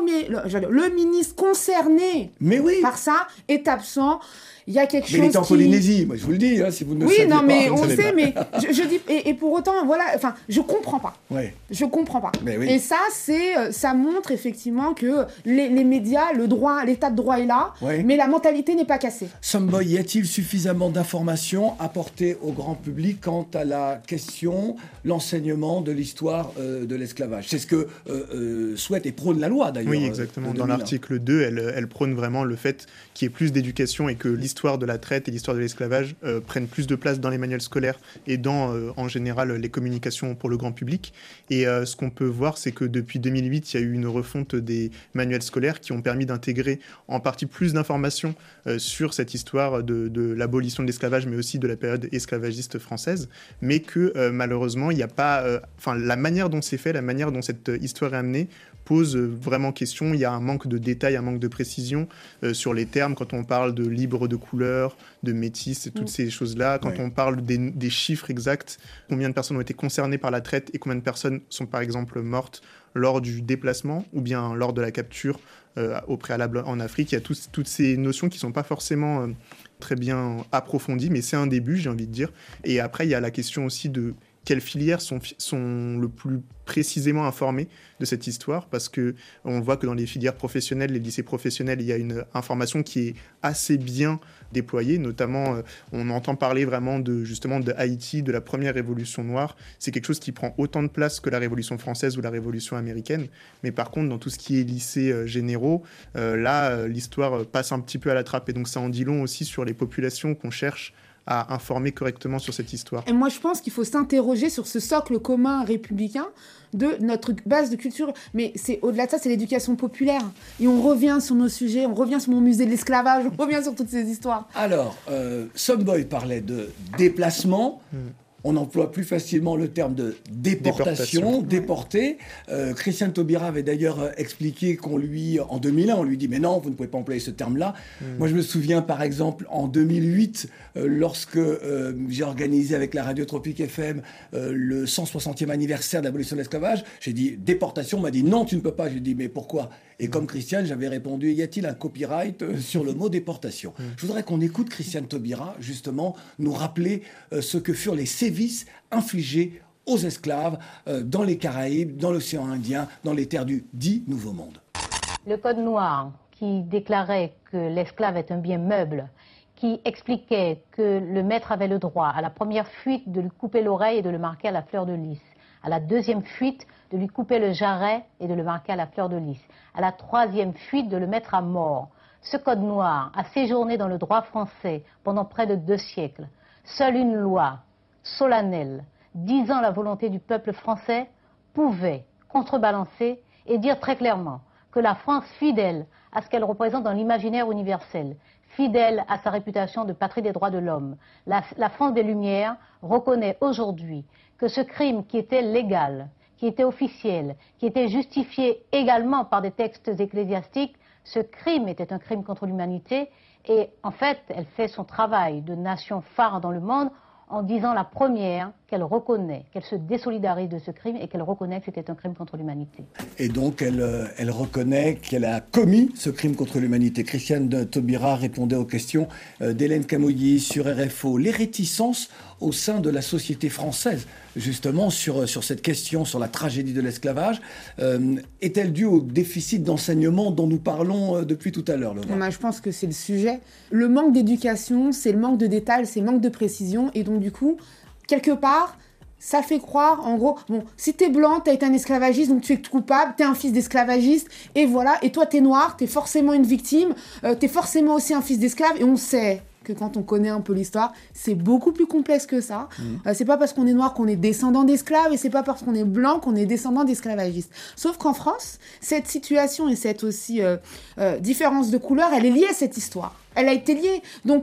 le ministre concerné par ça est absent. Il y a quelque chose. Mais il était en Polynésie, moi je vous le dis, si vous ne le saviez pas. Oui, non, mais on sait, mais je dis, et pour autant, voilà, enfin, je comprends pas. Ouais. Je comprends pas. Mais oui. Et ça, ça montre effectivement que les médias, le droit, l'état de droit est là, mais la mentalité n'est pas cassée. Someboy, y a-t-il suffisamment d'informations apportées au grand public quant à la question, l'enseignement de l'histoire de l'esclavage? C'est ce que souhaite et prône la loi, d'ailleurs. Oui, exactement. Dans l'article 2, elle prône vraiment le fait qu'il y ait plus d'éducation et que l'histoire de la traite et l'histoire de l'esclavage prennent plus de place dans les manuels scolaires et dans, en général, les communications pour le grand public. Et ce qu'on peut voir, c'est que depuis 2008, il y a eu une refonte des manuels scolaires qui ont permis d'intégrer en partie plus d'informations sur cette histoire de l'abolition de l'esclavage, mais aussi de la période esclavagiste française, mais que malheureusement, il n'y a pas... la manière dont c'est fait, la manière dont cette histoire est amenée, pose vraiment question. Il y a un manque de détails, un manque de précision sur les termes quand on parle de libre de couleur, de métis et toutes ces choses-là. Quand on parle des chiffres exacts, combien de personnes ont été concernées par la traite et combien de personnes sont par exemple mortes lors du déplacement ou bien lors de la capture au préalable en Afrique. Il y a toutes ces notions qui ne sont pas forcément très bien approfondies, mais c'est un début, j'ai envie de dire. Et après, il y a la question aussi de quelles filières sont le plus précisément informées de cette histoire, parce qu'on voit que dans les filières professionnelles, les lycées professionnels, il y a une information qui est assez bien déployée, notamment on entend parler vraiment de Haïti, de la première révolution noire. C'est quelque chose qui prend autant de place que la révolution française ou la révolution américaine, mais par contre dans tout ce qui est lycées généraux, l'histoire passe un petit peu à la trappe, et donc ça en dit long aussi sur les populations qu'on cherche à informer correctement sur cette histoire. Et moi, je pense qu'il faut s'interroger sur ce socle commun républicain de notre base de culture. Mais c'est au-delà de ça, c'est l'éducation populaire. Et on revient sur nos sujets, on revient sur mon musée de l'esclavage, on revient sur toutes ces histoires. Alors, Someboy parlait de déplacement. On emploie plus facilement le terme de déportation, déporté. Christiane Taubira avait d'ailleurs expliqué en 2001, on lui dit « Mais non, vous ne pouvez pas employer ce terme-là ». Moi, je me souviens, par exemple, en 2008, lorsque j'ai organisé avec la Radio Tropique FM le 160e anniversaire de l'abolition de l'esclavage, j'ai dit « Déportation ». On m'a dit « Non, tu ne peux pas ». J'ai dit « Mais pourquoi ?» Et comme Christiane, j'avais répondu « Y a-t-il un copyright sur le mot déportation ?» Je voudrais qu'on écoute Christiane Taubira, justement, nous rappeler ce que furent les sévices infligés aux esclaves dans les Caraïbes, dans l'océan Indien, dans les terres du dit Nouveau Monde. Le Code noir qui déclarait que l'esclave est un bien meuble, qui expliquait que le maître avait le droit à la première fuite de lui couper l'oreille et de le marquer à la fleur de lys, à la deuxième fuite de lui couper le jarret et de le marquer à la fleur de lys, à la troisième fuite de le mettre à mort. Ce code noir a séjourné dans le droit français pendant près de 2 siècles. Seule une loi solennelle, disant la volonté du peuple français, pouvait contrebalancer et dire très clairement que la France, fidèle à ce qu'elle représente dans l'imaginaire universel, fidèle à sa réputation de patrie des droits de l'homme, la France des Lumières reconnaît aujourd'hui que ce crime qui était légal, qui était officiel, qui était justifié également par des textes ecclésiastiques, ce crime était un crime contre l'humanité. Et en fait, elle fait son travail de nation phare dans le monde en disant la première qu'elle reconnaît, qu'elle se désolidarise de ce crime et qu'elle reconnaît que c'était un crime contre l'humanité. Et donc, elle reconnaît qu'elle a commis ce crime contre l'humanité. Christiane Taubira répondait aux questions d'Hélène Camouilly sur RFO. Les réticences au sein de la société française, justement, sur cette question, sur la tragédie de l'esclavage, est-elle due au déficit d'enseignement dont nous parlons depuis tout à l'heure, Laura ? Je pense que c'est le sujet. Le manque d'éducation, c'est le manque de détails, c'est le manque de précision. Et donc, du coup, quelque part, ça fait croire, en gros, bon, si t'es blanc, t'as été un esclavagiste, donc tu es coupable, t'es un fils d'esclavagiste, et voilà, et toi t'es noir, t'es forcément une victime, t'es forcément aussi un fils d'esclave, et on sait que quand on connaît un peu l'histoire, c'est beaucoup plus complexe que ça. C'est pas parce qu'on est noir qu'on est descendant d'esclaves, et c'est pas parce qu'on est blanc qu'on est descendant d'esclavagistes. Sauf qu'en France, cette situation et cette aussi différence de couleur, elle est liée à cette histoire. Elle a été liée. Donc,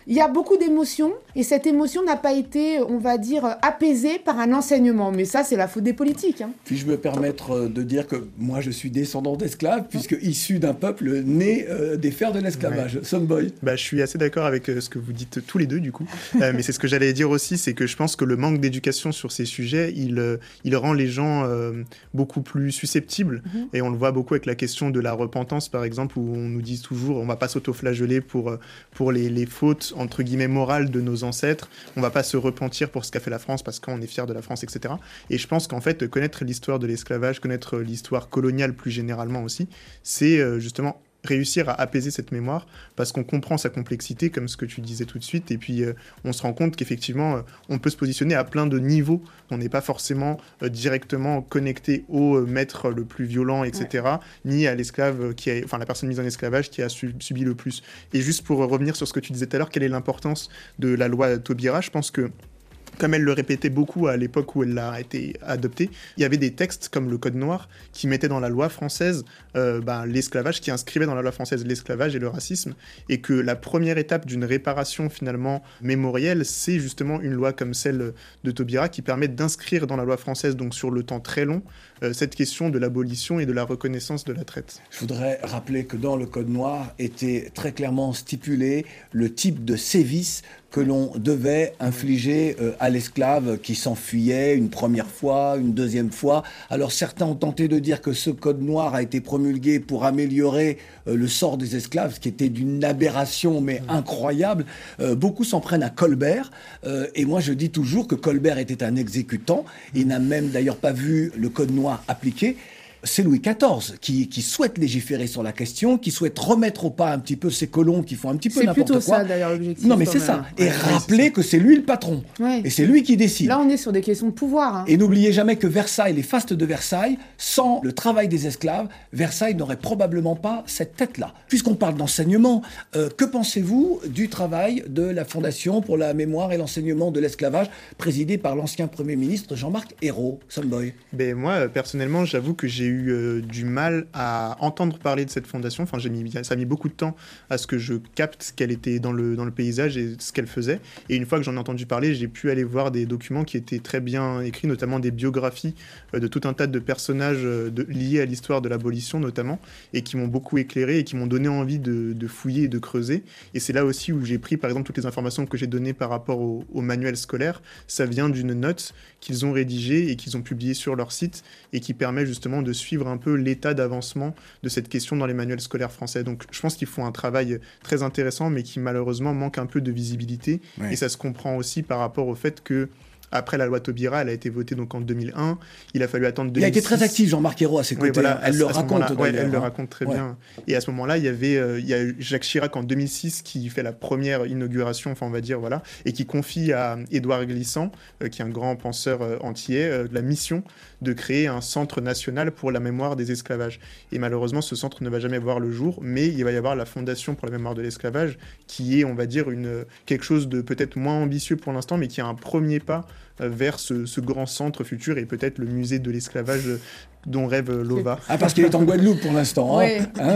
il y a beaucoup d'émotions et cette émotion n'a pas été, on va dire, apaisée par un enseignement. Mais ça, c'est la faute des politiques. Hein. Puis-je me permettre de dire que moi, je suis descendant d'esclaves, puisque issu d'un peuple né des fers de l'esclavage. Ouais. Someboy. Je suis assez d'accord avec ce que vous dites tous les deux, du coup. Mais c'est ce que j'allais dire aussi, c'est que je pense que le manque d'éducation sur ces sujets, il rend les gens beaucoup plus susceptibles. Et on le voit beaucoup avec la question de la repentance, par exemple, où on nous dit toujours, on ne va pas s'auto-flageller pour les fautes, entre guillemets, morales de nos ancêtres. On ne va pas se repentir pour ce qu'a fait la France parce qu'on est fier de la France, etc. Et je pense qu'en fait, connaître l'histoire de l'esclavage, connaître l'histoire coloniale plus généralement aussi, c'est justement réussir à apaiser cette mémoire parce qu'on comprend sa complexité, comme ce que tu disais tout de suite, et puis on se rend compte qu'effectivement, on peut se positionner à plein de niveaux. On n'est pas forcément directement connecté au maître le plus violent, etc., ni à l'esclave la personne mise en esclavage qui a subi le plus. Et juste pour revenir sur ce que tu disais tout à l'heure, quelle est l'importance de la loi Taubira ? Je pense que comme elle le répétait beaucoup à l'époque où elle a été adoptée, il y avait des textes comme le Code noir qui mettaient dans la loi française l'esclavage, qui inscrivait dans la loi française l'esclavage et le racisme, et que la première étape d'une réparation finalement mémorielle, c'est justement une loi comme celle de Taubira qui permet d'inscrire dans la loi française, donc sur le temps très long, cette question de l'abolition et de la reconnaissance de la traite. Je voudrais rappeler que dans le Code noir était très clairement stipulé le type de sévice que l'on devait infliger à l'esclave qui s'enfuyait une première fois, une deuxième fois. Alors certains ont tenté de dire que ce code noir a été promulgué pour améliorer le sort des esclaves, ce qui était d'une aberration mais incroyable. Beaucoup s'en prennent à Colbert, et moi je dis toujours que Colbert était un exécutant. Il n'a même d'ailleurs pas vu le code noir appliqué. C'est Louis XIV qui souhaite légiférer sur la question, qui souhaite remettre au pas un petit peu ces colons qui font un petit peu n'importe quoi. C'est plutôt ça d'ailleurs l'objectif. Non mais c'est ça. Et rappeler que c'est lui le patron. Ouais. Et c'est lui qui décide. Là on est sur des questions de pouvoir. Hein. Et n'oubliez jamais que Versailles, les fastes de Versailles, sans le travail des esclaves, Versailles n'aurait probablement pas cette tête-là. Puisqu'on parle d'enseignement, que pensez-vous du travail de la Fondation pour la mémoire et l'enseignement de l'esclavage, présidée par l'ancien Premier ministre Jean-Marc Ayrault, Someboy? Moi, personnellement, j'avoue que j'ai eu du mal à entendre parler de cette fondation. Enfin, ça a mis beaucoup de temps à ce que je capte ce qu'elle était dans le paysage et ce qu'elle faisait. Et une fois que j'en ai entendu parler, j'ai pu aller voir des documents qui étaient très bien écrits, notamment des biographies de tout un tas de personnages liés à l'histoire de l'abolition notamment, et qui m'ont beaucoup éclairé et qui m'ont donné envie de fouiller et de creuser. Et c'est là aussi où j'ai pris, par exemple, toutes les informations que j'ai données par rapport au manuel scolaire. Ça vient d'une note qu'ils ont rédigée et qu'ils ont publiée sur leur site et qui permet justement de suivre un peu l'état d'avancement de cette question dans les manuels scolaires français. Donc je pense qu'ils font un travail très intéressant, mais qui malheureusement manque un peu de visibilité. Ouais. Et ça se comprend aussi par rapport au fait que après la loi Taubira, elle a été votée donc en 2001. Il a fallu attendre 2006. Il a été très actif, Jean-Marc Ayrault, à ses côtés. Oui, voilà, elle le raconte. Elle le raconte très bien. Et à ce moment-là, il y a eu Jacques Chirac en 2006 qui fait la première inauguration, enfin on va dire, voilà, et qui confie à Édouard Glissant, qui est un grand penseur antillais, la mission de créer un centre national pour la mémoire des esclavages. Et malheureusement, ce centre ne va jamais voir le jour, mais il va y avoir la Fondation pour la mémoire de l'esclavage, qui est, on va dire, quelque chose de peut-être moins ambitieux pour l'instant, mais qui a un premier pas vers ce grand centre futur et peut-être le musée de l'esclavage dont rêve Lova. Ah, parce qu'il est en Guadeloupe pour l'instant, ouais.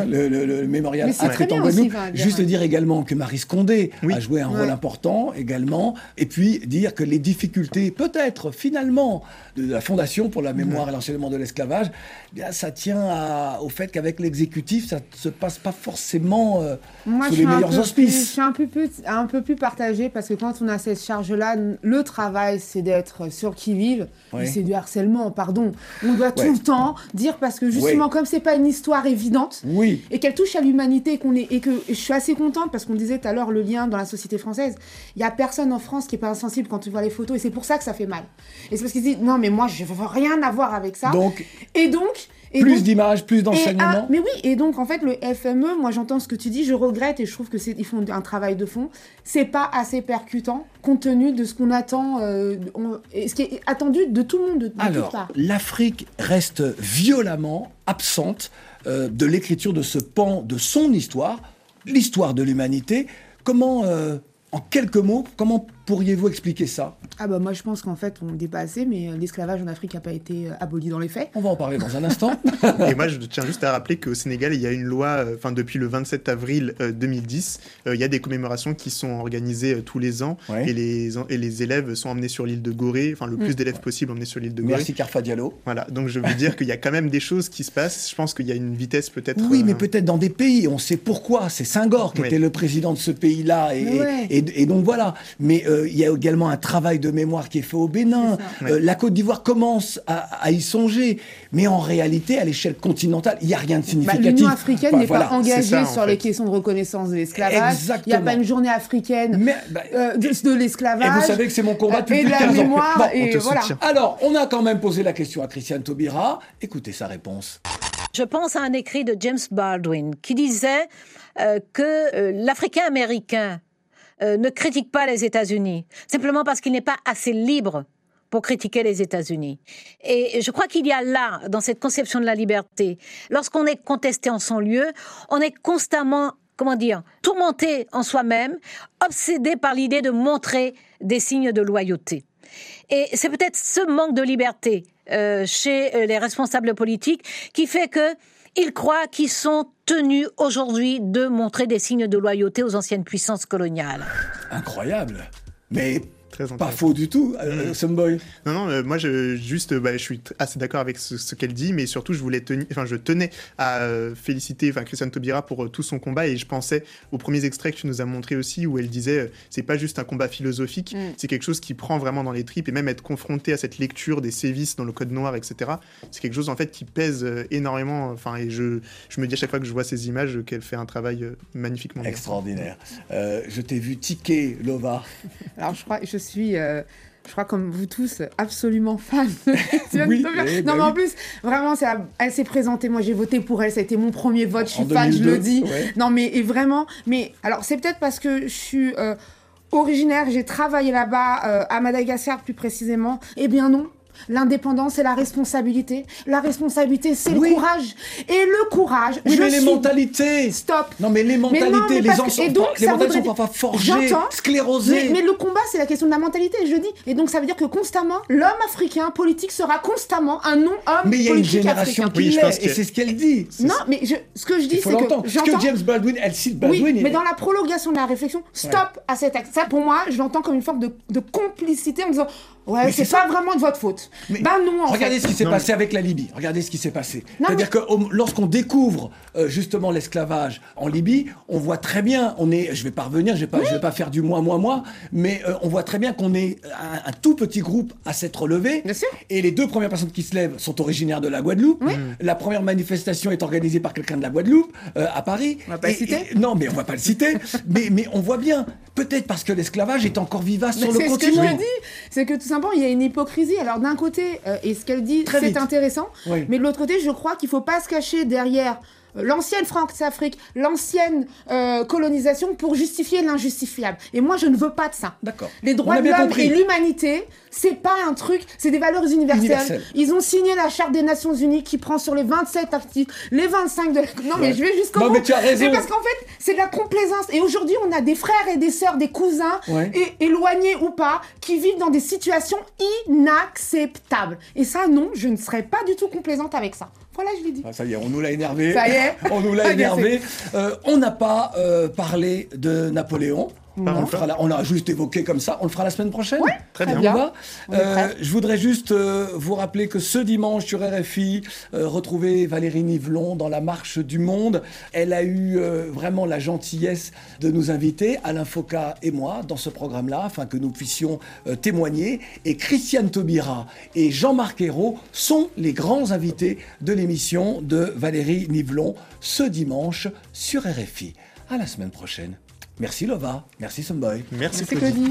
Le mémorial est en Guadeloupe. Juste dire également que Maryse Condé a joué un rôle important également, et puis dire que les difficultés, peut-être, finalement, de la Fondation pour la mémoire et l'enseignement de l'esclavage, ça tient au fait qu'avec l'exécutif, ça ne se passe pas forcément sous les meilleurs auspices. Je suis un peu plus partagée, parce que quand on a cette charge-là, le travail, c'est d'être sur qui-vive, et c'est du harcèlement, pardon. On doit tout le temps dire, parce que justement, comme c'est pas une histoire évidente, et qu'elle touche à l'humanité, et que je suis assez contente, parce qu'on disait tout à l'heure le lien dans la société française, il y a personne en France qui est pas insensible quand tu vois les photos, et c'est pour ça que ça fait mal. Et c'est parce qu'ils disent, non mais moi je veux rien avoir avec ça. Et donc plus d'images, plus d'enseignement. Mais oui, et donc en fait le FME, moi j'entends ce que tu dis, je regrette et je trouve que ils font un travail de fond. C'est pas assez percutant compte tenu de ce qu'on attend, ce qui est attendu de tout le monde, de toute part. L'Afrique reste violemment absente de l'écriture de ce pan de son histoire, l'histoire de l'humanité. Comment, en quelques mots, comment Pourriez-vous expliquer ça? Ah bah moi je pense qu'en fait on ne dit pas assez, mais l'esclavage en Afrique n'a pas été aboli dans les faits. On va en parler dans un instant. Et moi je tiens juste à rappeler qu'au Sénégal il y a une loi, depuis le 27 avril 2010, il y a des commémorations qui sont organisées tous les ans, et les élèves sont emmenés sur l'île de Gorée, le plus d'élèves possible emmenés sur l'île de Gorée. Merci Carfa Diallo. Voilà, donc je veux dire qu'il y a quand même des choses qui se passent. Je pense qu'il y a une vitesse peut-être... Oui, mais peut-être dans des pays, on sait pourquoi. C'est Senghor qui était le président de ce pays-là, et donc voilà. Mais il y a également un travail de mémoire qui est fait au Bénin. La Côte d'Ivoire commence à y songer, mais en réalité, à l'échelle continentale, il n'y a rien de significatif. L'Union africaine n'est pas engagée sur les questions de reconnaissance de l'esclavage. Il n'y a pas une journée africaine de l'esclavage. Et vous savez que c'est mon combat depuis plus de 15 ans. Et de la mémoire, et voilà. Alors, on a quand même posé la question à Christiane Taubira. Écoutez sa réponse. Je pense à un écrit de James Baldwin qui disait que l'Africain américain ne critique pas les États-Unis, simplement parce qu'il n'est pas assez libre pour critiquer les États-Unis. Et je crois qu'il y a là, dans cette conception de la liberté, lorsqu'on est contesté en son lieu, on est constamment, tourmenté en soi-même, obsédé par l'idée de montrer des signes de loyauté. Et c'est peut-être ce manque de liberté chez les responsables politiques qui fait qu'ils croient qu'ils sont tenus aujourd'hui de montrer des signes de loyauté aux anciennes puissances coloniales. Incroyable. Mais pas faux du tout, Someboy. Non, moi je suis assez d'accord avec ce qu'elle dit, mais surtout je tenais à féliciter Christiane Taubira pour tout son combat, et je pensais aux premiers extraits que tu nous as montrés aussi, où elle disait c'est pas juste un combat philosophique, c'est quelque chose qui prend vraiment dans les tripes, et même être confronté à cette lecture des sévices dans le Code noir, etc. C'est quelque chose en fait qui pèse énormément. Et je me dis à chaque fois que je vois ces images qu'elle fait un travail magnifiquement extraordinaire. Je t'ai vu tiquer, Lova. Alors je crois comme vous tous, absolument fan de Christiane Taubira. Mais en plus, vraiment, elle s'est présentée. Moi, j'ai voté pour elle. Ça a été mon premier vote. Je suis fan, 2002, je le dis. Ouais. Non, mais vraiment. Mais alors, c'est peut-être parce que je suis originaire. J'ai travaillé là-bas, à Madagascar plus précisément. Eh bien non. L'indépendance et la responsabilité. La responsabilité, c'est le courage. Et le courage, les mentalités. Stop. Non, mais les mentalités, les mentalités sont parfois forgées, sclérosées. Mais le combat, c'est la question de la mentalité, je dis. Et donc, ça veut dire que constamment, l'homme africain politique sera constamment un non-homme politique. Mais il y a une génération qui l'est, et c'est ce qu'elle dit. Non, mais ce que je dis, c'est que j'entends. Ce que James Baldwin, elle cite Baldwin. Oui, mais dans la prolongation de la réflexion, stop à cet acte. Ça, pour moi, je l'entends comme une forme de complicité en disant ouais, c'est pas vraiment de votre faute. Mais non, regardez ce qui s'est passé avec la Libye. Regardez ce qui s'est passé. C'est-à-dire que lorsqu'on découvre justement l'esclavage en Libye, on voit très bien, je vais pas revenir, je vais pas faire du moi, mais on voit très bien qu'on est un tout petit groupe à s'être levé. Bien sûr. Et les deux premières personnes qui se lèvent sont originaires de la Guadeloupe. Oui. La première manifestation est organisée par quelqu'un de la Guadeloupe, à Paris. On va pas le citer. Non, mais on va pas le citer. mais on voit bien, peut-être parce que l'esclavage est encore vivace sur le continent. C'est ce que je dis, c'est que tout simplement, il y a une hypocrisie. Alors d'un côté, et ce qu'elle dit, c'est intéressant, mais de l'autre côté, je crois qu'il ne faut pas se cacher derrière l'ancienne France-Afrique, l'ancienne colonisation pour justifier l'injustifiable. Et moi, je ne veux pas de ça. D'accord. Les droits de l'homme et l'humanité, c'est pas un truc, c'est des valeurs universelles. Ils ont signé la Charte des Nations Unies qui prend sur les 27 articles, les 25 de... Non, mais je vais jusqu'au bout. Non, mais tu as raison. C'est parce qu'en fait, c'est de la complaisance. Et aujourd'hui, on a des frères et des sœurs, des cousins, éloignés ou pas, qui vivent dans des situations inacceptables. Et ça, non, je ne serais pas du tout complaisante avec ça. Voilà, je l'ai dit. Ah, ça y est, on nous l'a énervé. Ça y est. On nous l'a énervé. On n'a pas parlé de Napoléon. On l'a juste évoqué comme ça. On le fera la semaine prochaine. Oui, très bien. Je voudrais juste vous rappeler que ce dimanche sur RFI, retrouvez Valérie Nivelon dans la Marche du Monde. Elle a eu vraiment la gentillesse de nous inviter, Alain Foka et moi, dans ce programme-là, afin que nous puissions témoigner. Et Christiane Taubira et Jean-Marc Ayrault sont les grands invités de l'émission de Valérie Nivelon ce dimanche sur RFI. À la semaine prochaine. Merci Lova, merci Someboy. Merci Claudie.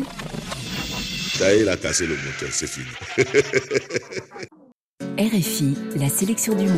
Ça y est, il a cassé le moteur, c'est fini. RFI, la sélection du monde.